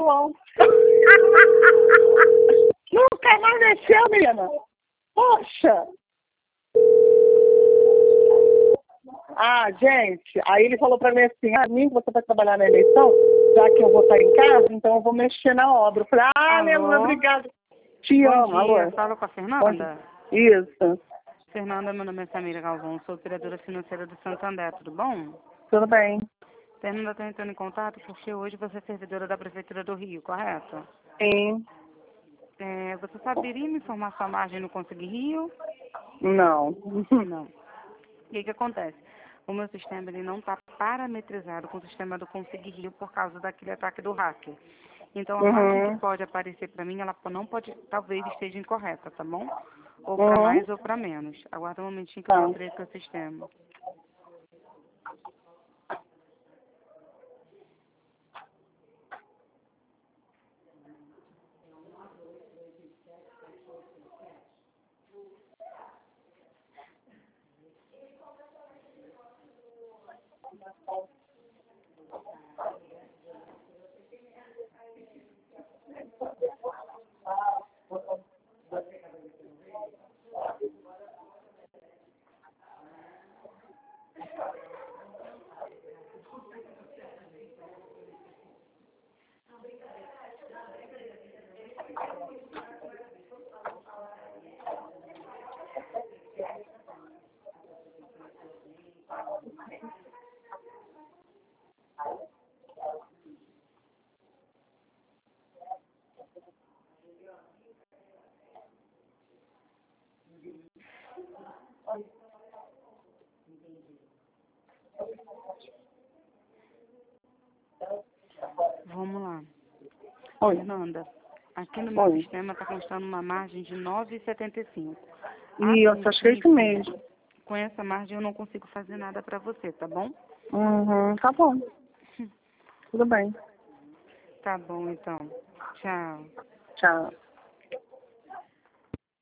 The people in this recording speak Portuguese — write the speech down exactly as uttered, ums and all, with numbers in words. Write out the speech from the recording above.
bom. Nunca mais mexeu, menina. Poxa. Ah, gente, aí ele falou pra mim assim, ah, mim, você vai trabalhar na eleição, já que eu vou estar em casa, então eu vou mexer na obra. Eu falei, ah, minha mãe, obrigada. Te Bom amo, dia, alô. fala com a Fernanda. Isso, Fernanda, meu nome é Samira Galvão, sou operadora financeira do Santander, tudo bom? tudo bem. Fernanda está entrando em contato porque hoje você é servidora da Prefeitura do Rio, correto? Sim, É, você saberia me informar sua margem no Consegui Rio? não. Não. O que que acontece? O meu sistema ele não está parametrizado com o sistema do Consegui Rio por causa daquele ataque do hacker. Então, a margem que Uhum. pode aparecer para mim, ela não pode, talvez esteja incorreta, tá bom? Ou para Uhum. mais ou para menos. Aguarda um momentinho que eu vou Tá. abrir aqui o sistema. Vamos lá. Oi. Fernanda, aqui no meu Oi. sistema está constando uma margem de nove vírgula setenta e cinco. E eu só achei isso mesmo. Com essa margem eu não consigo fazer nada para você, tá bom? Uhum, tá bom. Tudo bem. Tá bom, então. Tchau. Tchau.